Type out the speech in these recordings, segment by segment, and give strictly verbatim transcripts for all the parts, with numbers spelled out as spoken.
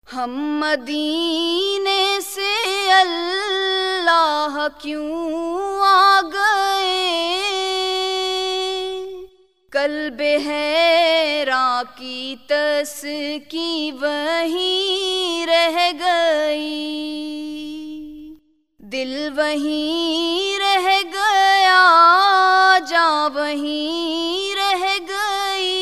ہم مدینے سے اللہ کیوں آ گئے، قلب حیراں کی تسکی وہیں رہ گئی، دل وہیں رہ گیا، جاں وہیں رہ گئی،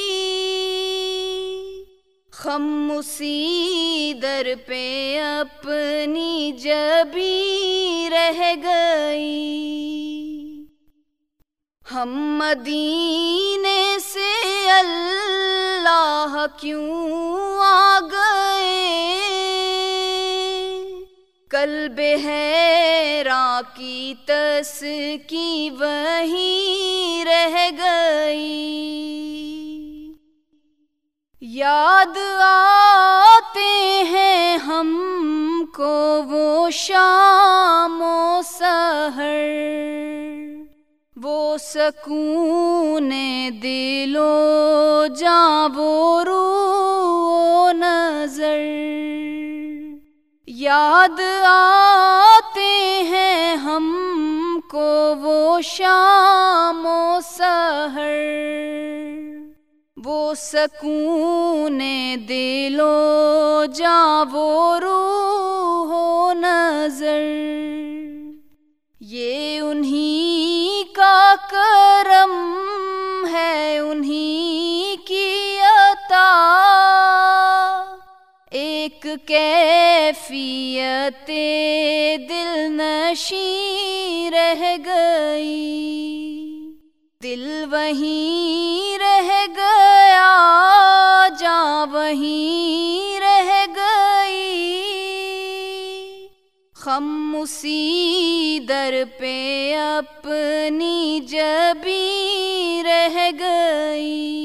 خم اسی در پہ اپنی جبیں رہ گئی۔ ہم مدینے سے اللہ کیوں آ گئے، قلب حیراں کی تسکی وہیں رہ گئی۔ یاد آتے ہیں ہم کو وہ شام و سحر، وہ سکون دل و جاں، وہ روح و نظر۔ یاد آتے ہیں ہم کو وہ شام و سحر، وہ سکون دل و جاں، وہ روح و نظر۔ یہ انہی کا کرم ہے، انہی کی عطا، ایک کیفیت دل نشیں رہ گئی، دل وہیں رہ گیا، جاں وہیں رہ گئی، خم اسی در پہ اپنی جبیں رہ گئی۔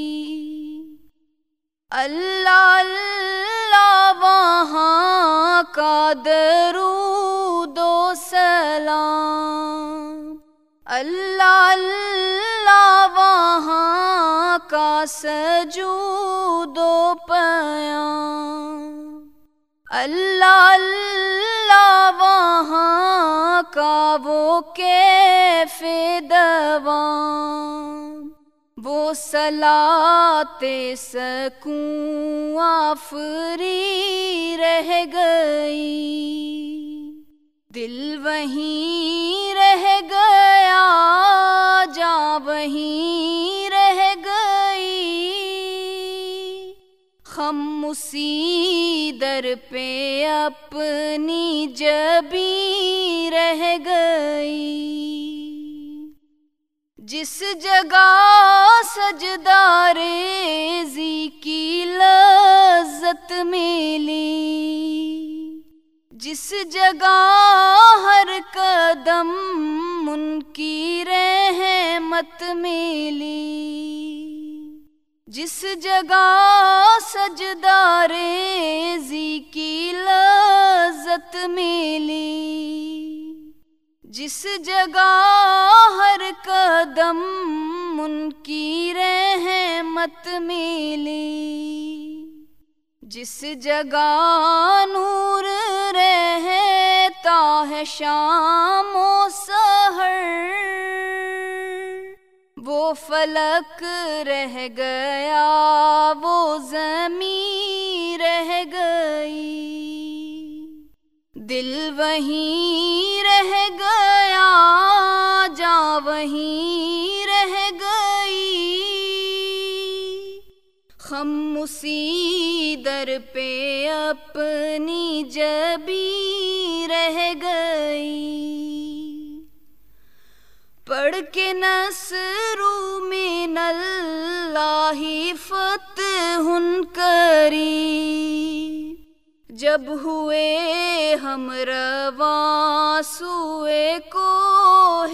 اللہ اللہ وہاں کا درود و سلام، اللہ اللہ وہاں کا سجود و پیام، اللہ اللہ وہاں کا وہ کیف دوام، وہ صلاۃ سکون آفری رہ گئی، دل وہیں رہ گیا، جاں وہیں رہ گئی، خم اسی در پہ اپنی جبیں رہ گئی۔ جس جگہ سجدہ ریزی کی لذت ملی، جس جگہ ہر قدم ان کی رحمت ملی، جس جگہ سجدہ ریزی کی لذت ملی، جس جگہ ہر قدم ان کی رحمت ملی، جس جگہ نور رہتا ہے شام و سحر، وہ فلک رہ گیا، وہ زمین رہ گئی، دل وہیں رہ گیا، جاں وہیں رہ گئی، خم اسی در پہ اپنی جبیں رہ گئی۔ پڑھ کے نصر من اللہ فتح قریب، جب ہوئے ہم رواں سوئے کوہ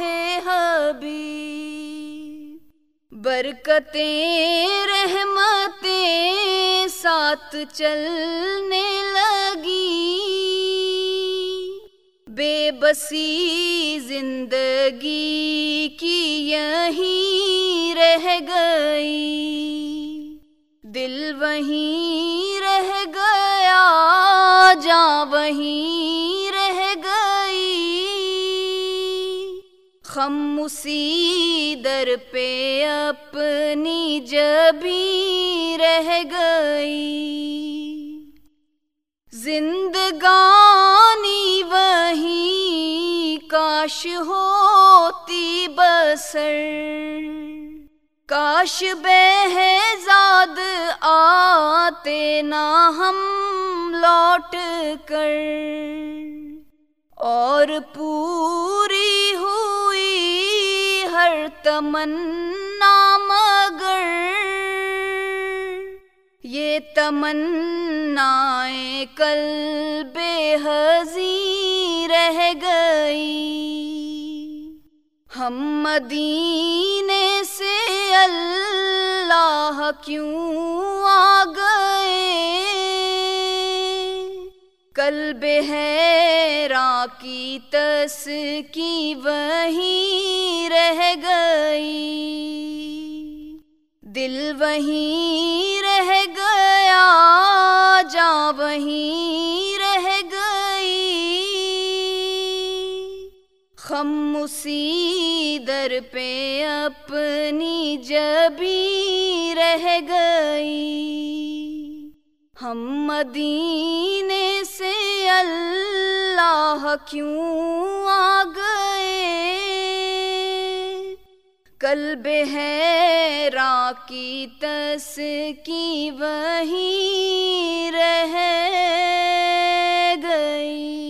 حبیب، برکتیں رحمتیں ساتھ چلنے لگی، بے بسی زندگی کی یہیں رہ گئی، دل وہیں رہ گیا، وہیں رہ گئی، خاموشی در پہ اپنی جبیں رہ گئی، زندگانی وہیں کاش ہوتی بسر، کاش بہزاد آتے نہ ہم لوٹ کر، اور پوری ہوئی ہر تمنا مگر یہ تمنائیں قلب حزیں رہ گئی۔ ہم مدینے سے اللہ کیوں آ گئے، قلب حیراں کی تسکی وہیں رہ گئی، دل وہیں رہ گیا جاں وہیں رہ گئی، خاموشی در پہ اپنی جبیں رہ گئی۔ ہم مدینے سے اللہ کیوں آ گئے، قلب حیراں کی تسکی وہیں رہ گئی۔